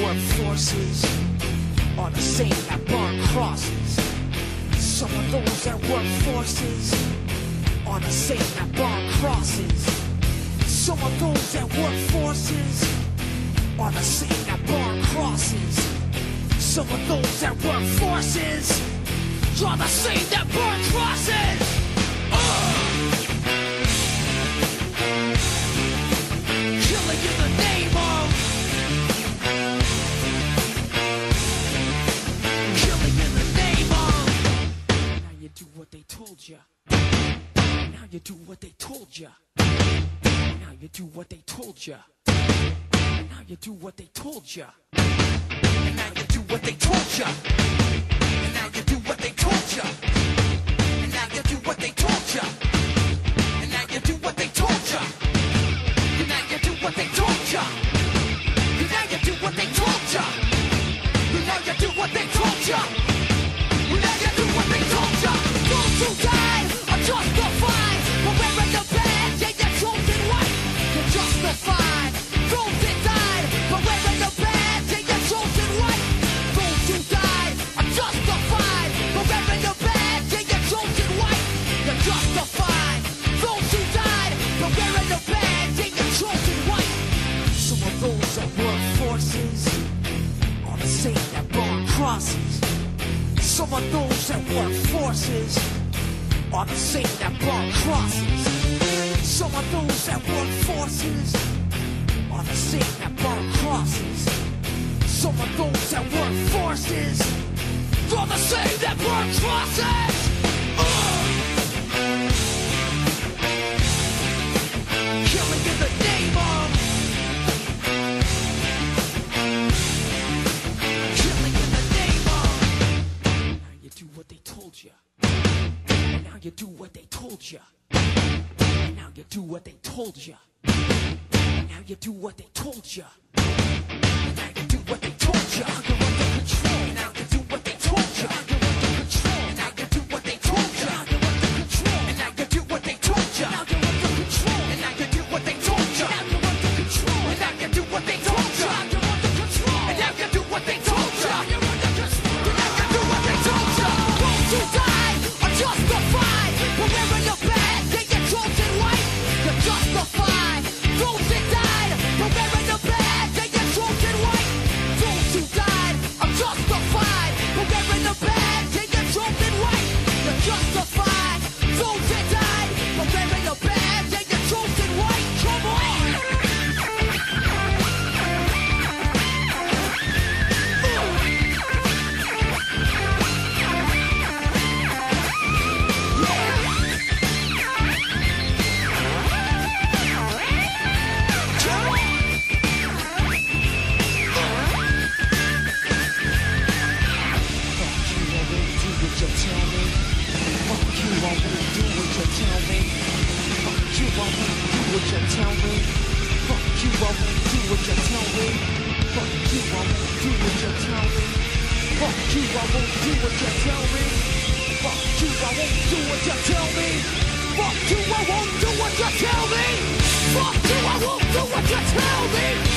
work forces are the same that burn crosses. Some of those that work forces are the same that burn crosses. Some of those that work forces are the same that burn crosses. Some of those that work forces are the same that burn crosses. Killing in the name of. Killing in the name of. Now you do what they told ya. Now you do what they told ya. Now you do what they told ya. Now you do what they told ya. And now you do what they told ya. And now you do what they told ya. And now you do what they told ya. And now you do what they told ya. And now you do what they told ya. And now you do what they told ya. And now you do what they told ya. And now you do what they told ya. Those who died are justified for wearing the badge and your chosen white. You're justified. Those that died for wearing the badge and your chosen white. Those who died are justified for wearing the badge and your chosen white. You're justified. Those who died for wearing the badge and your chosen white. Some of those that work forces are the same that burn crosses. Some of those that work forces are the same that burn crosses. Some of those that work forces are the same that burn crosses. Some of those that work forces are the same that burn crosses. Killing in the name of. Killing in the name of. Now you do what they told ya. Now you do what they told ya. Now you do what they told ya. Now you do what they told ya. Now you do what they told ya. You're under control. Now you do what they told ya. You're under control. Now you do what they told ya. You're under control. And now you do what they told ya. Now you're under control. And now you do what they told ya. Now you're under control. And now you do what they told ya. You're under control. And now you do what they told ya. You're under control. And now you do what they told ya. Those who died are justified for wearing the badge and your chosen white. You're justified. Those that died for wearing the badge and your chosen white. Those who died are justified for wearing the badge and your chosen white. You're justified. Those that died for wearing the badge and your chosen white. Come on. Fuck you, I won't do what you tell me.